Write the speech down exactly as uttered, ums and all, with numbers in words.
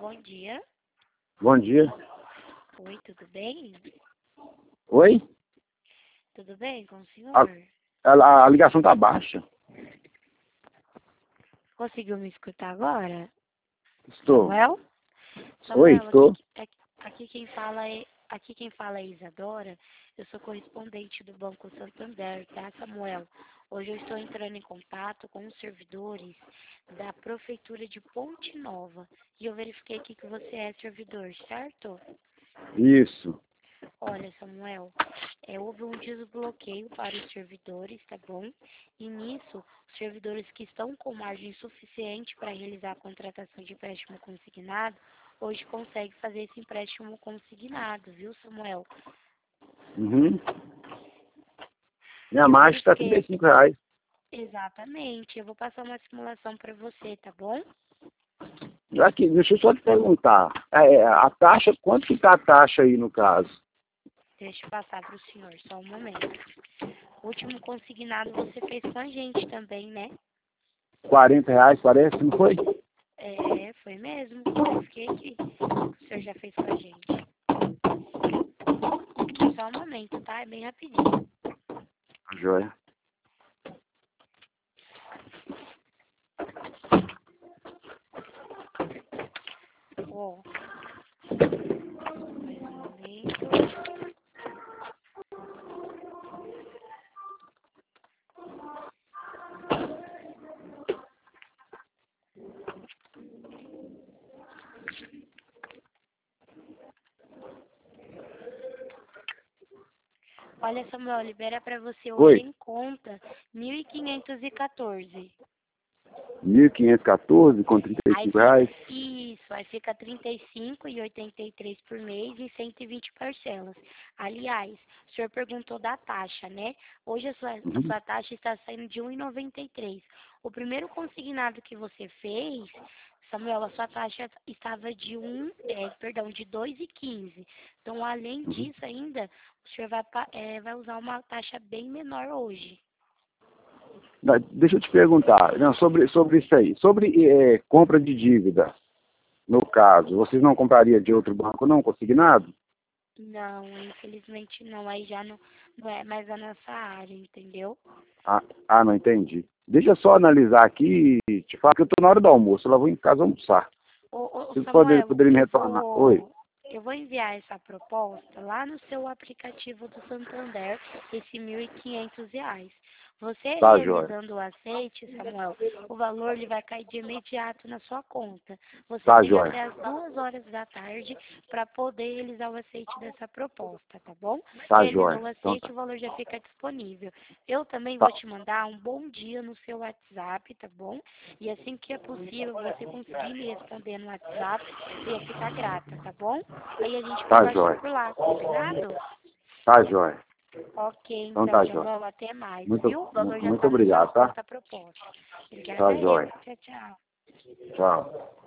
bom dia. Bom dia. Oi, tudo bem? Oi? Tudo bem com o senhor? A, a, a ligação tá baixa. Conseguiu me escutar agora? Estou. Samuel? Oi, Samuel, estou. aqui, aqui, aqui quem fala é aqui quem fala é Isadora. Eu sou correspondente do Banco Santander, tá, Samuel? Hoje eu estou entrando em contato com os servidores da Prefeitura de Ponte Nova e eu verifiquei aqui que você é servidor, certo? Isso. Olha, Samuel, é, houve um desbloqueio para os servidores, tá bom? E nisso, os servidores que estão com margem suficiente para realizar a contratação de empréstimo consignado, hoje conseguem fazer esse empréstimo consignado, viu, Samuel? Uhum. Minha Eu margem está verifiquei trinta e cinco reais. exatamente. Eu vou passar uma simulação para você, tá bom? Aqui, deixa eu só te perguntar. É, a taxa, quanto que está a taxa aí no caso? Deixa eu passar para o senhor, só um momento. O último consignado você fez com a gente também, né? quarenta reais parece, não foi? É, foi mesmo. Verifiquei que o senhor já fez com a gente. Só um momento, tá? É bem rapidinho. Joia. Ó, mais um momento. Olha, Samuel, libera pra você hoje Oi. em conta mil e quinhentos e quatorze. mil quinhentos e quatorze com trinta e Aí cinco fica, reais. isso, aí fica trinta e cinco e oitenta e três por mês em cento e vinte parcelas. Aliás, o senhor perguntou da taxa, né? Hoje a sua, a Uhum. sua taxa está saindo de um e noventa e três. O primeiro consignado que você fez, Samuel, a sua taxa estava de um, é, perdão, de dois e quinze. Então, além Uhum. disso ainda, o senhor vai, pa- é, vai usar uma taxa bem menor hoje. Não, deixa eu te perguntar, não, sobre, sobre isso aí. Sobre é, compra de dívida, no caso, vocês não comprariam de outro banco não, consignado? Não, infelizmente não. Aí já não, não é mais a nossa área, entendeu? Ah, ah, não entendi. Deixa eu só analisar aqui e te falar que eu estou na hora do almoço, eu lá vou em casa almoçar. Ô, ô, ô, Vocês poder, Samuel, poderiam me eu retornar. Oi, vou, eu vou enviar essa proposta lá no seu aplicativo do Santander, esse mil e quinhentos reais. Você tá, jóia. realizando o aceite, Samuel, o valor ele vai cair de imediato na sua conta. Você Tá, tem jóia. até as duas horas da tarde para poder realizar o aceite dessa proposta, tá bom? Tá, Realizou jóia. o Então aceite, tá. o valor já fica disponível. Eu também vou Tá, te mandar um bom dia no seu WhatsApp, tá bom? E assim que é possível, você conseguir me responder no WhatsApp, eu ia ficar grata, tá bom? Aí a gente tá, conversa jóia. por lá, combinado? Tá, jóia. Ok, Então então, tá, jóia. Samuel, até mais, Muito, viu? O valor já muito está na sua obrigado, tá? conta proposta. Obrigada Tá, eu. jóia. Tchau, tchau. Tchau.